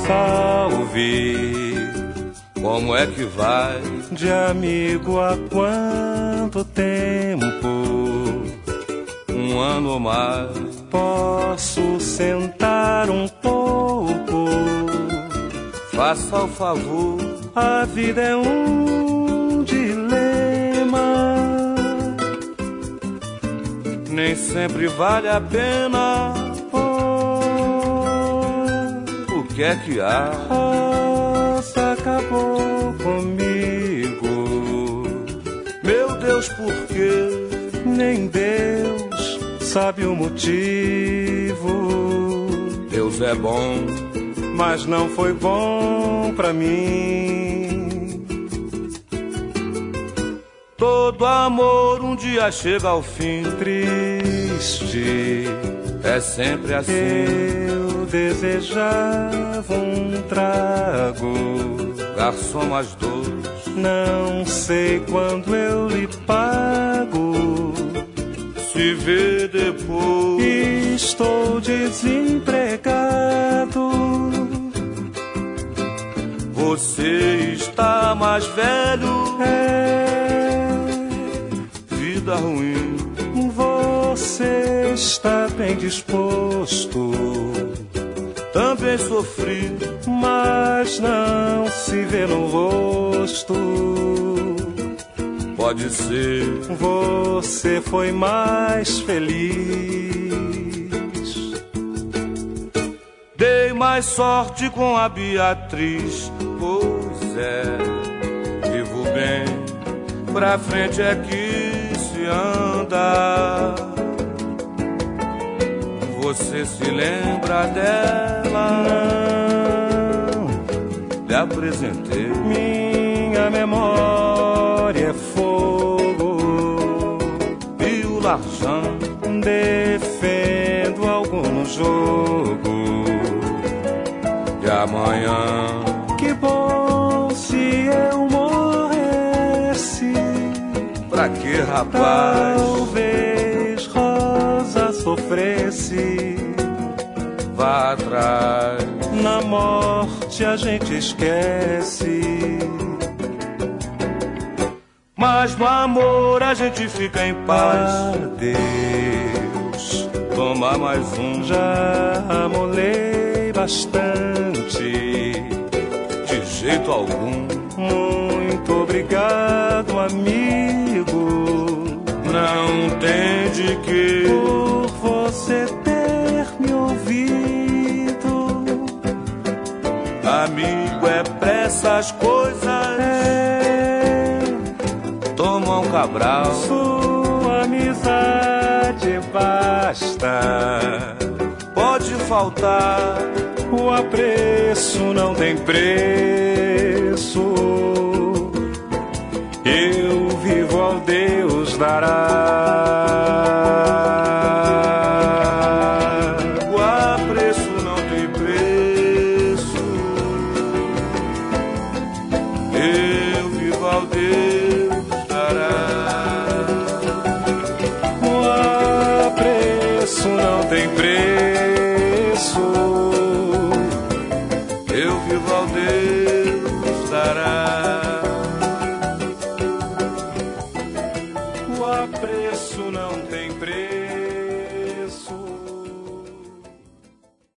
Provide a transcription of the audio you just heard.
salve. Como é que vai? De amigo há quanto tempo? Um ano ou mais. Posso sentar um pouco? Faça o favor. A vida é um dilema. Nem sempre vale a pena. Oh, o que é que há? Rosa acabou comigo. Meu Deus, por quê? Nem Deus sabe o motivo. Deus é bom, mas não foi bom pra mim. Todo amor um dia chega ao fim. Triste, é sempre assim. Eu desejava um trago. Garçom, mais dois. Não sei quando eu lhe pago. Se vê depois. Estou desempregado. Você está mais velho. Vida ruim. Você está bem disposto. Também sofri, mas não se vê no rosto. Pode ser. Você foi mais feliz. Dei mais sorte com a Beatriz. Pois é, vivo bem. Pra frente é que se anda. Você se lembra dela? Não. Lhe apresentei. Minha memória é fogo. E o larjão? Defendo algum no jogo. E amanhã? Que bom se eu morresse. Pra que, rapaz? Talvez Rosa sofresse. Vá atrás. Na morte a gente esquece. Mas no amor a gente fica em paz. Adeus. Toma mais um. Já amolei bastante. De jeito algum. Muito obrigado, amigo. Não tem de que. Por você ter me ouvido. Amigo é pra essas coisas. Toma um Cabral. Sua amizade basta. Pode faltar. O apreço não tem preço. Eu vivo ao Deus dará.